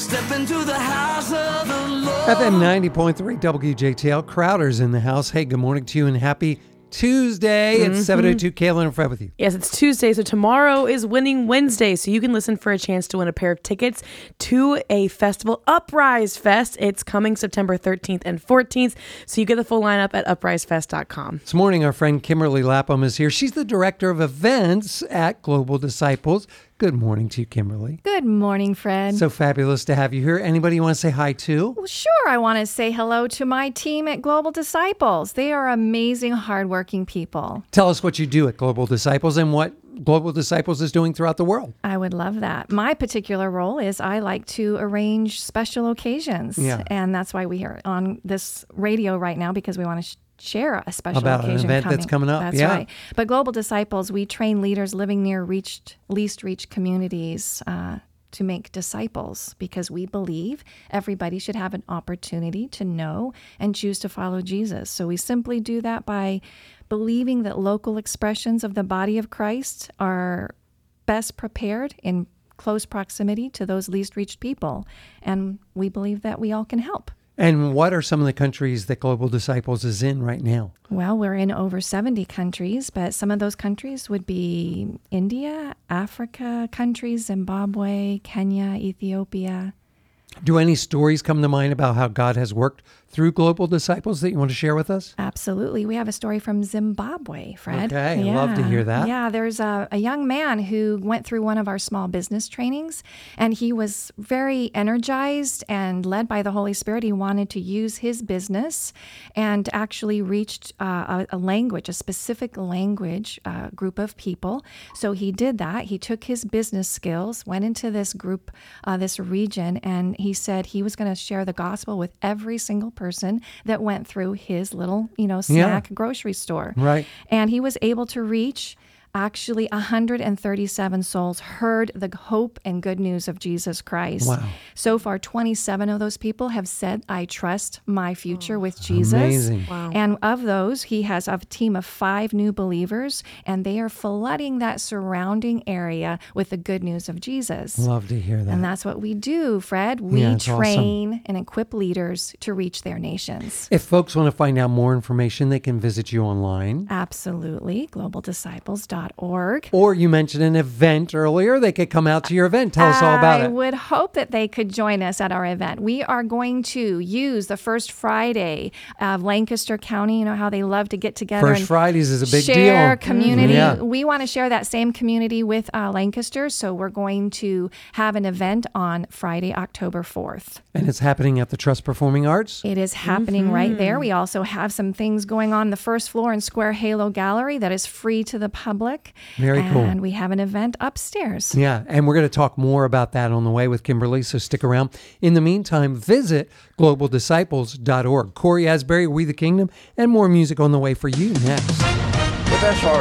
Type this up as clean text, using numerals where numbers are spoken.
Step into the house of the Lord. FM 90.3 WJTL. Crowder's in the house. Hey, good morning to you and happy Tuesday. It's 7:02. Kaylin and Fred with you. Yes, it's Tuesday, so tomorrow is Winning Wednesday, so you can listen for a chance to win a pair of tickets to a festival, Uprise Fest. It's coming September 13th and 14th, so you get the full lineup at uprisefest.com. This morning, our friend Kimberly Lapham is here. She's the director of events at Global Disciples. Good morning to you, Kimberly. Good morning, Fred. So fabulous to have you here. Anybody you want to say hi to? Well, sure. I want to say hello to my team at Global Disciples. They are amazing, hardworking people. Tell us what you do at Global Disciples and what Global Disciples is doing throughout the world. I would love that. My particular role is I like to arrange special occasions. Yeah. And that's why we are on this radio right now, because we want to share a special About occasion an event that's coming up. That's Yeah. right. But Global Disciples, we train leaders living near least reached communities to make disciples, because we believe everybody should have an opportunity to know and choose to follow Jesus. So we simply do that by believing that local expressions of the body of Christ are best prepared in close proximity to those least reached people. And we believe that we all can help. And what are some of the countries that Global Disciples is in right now? Well, we're in over 70 countries, but some of those countries would be India, Africa countries, Zimbabwe, Kenya, Ethiopia. Do any stories come to mind about how God has worked through Global Disciples that you want to share with us? Absolutely. We have a story from Zimbabwe, Fred. Okay, I'd love to hear that. Yeah, there's a young man who went through one of our small business trainings, and he was very energized and led by the Holy Spirit. He wanted to use his business and actually reached a specific language group of people. So he did that. He took his business skills, went into this group, this region, and he said he was going to share the gospel with every single person that went through his little, snack grocery store. Right. And he was able to reach actually 137 souls heard the hope and good news of Jesus Christ. Wow. So far, 27 of those people have said, I trust my future with Jesus. Amazing. Wow. And of those, he has a team of 5 new believers, and they are flooding that surrounding area with the good news of Jesus. Love to hear that. And that's what we do, Fred. We Yeah, it's train and equip leaders to reach their nations. If folks want to find out more information, they can visit you online. Absolutely. GlobalDisciples.org. Or you mentioned an event earlier. They could come out to your event. Tell us all about I it. would hope that they could join us at our event. We are going to use the first Friday of Lancaster County. You know how they love to get together First and Fridays is a big share deal. community. Yeah. We want to share that same community with Lancaster, so we're going to have an event on Friday, October 4th. And it's happening at the Trust Performing Arts. It is happening right there. We also have some things going on the first floor in Square Halo Gallery that is free to the public. Very cool. And we have an event upstairs. Yeah, and we're going to talk more about that on the way with Kimberly, so stick around. In the meantime, visit globaldisciples.org. Corey Asbury, We the Kingdom, and more music on the way for you next. The best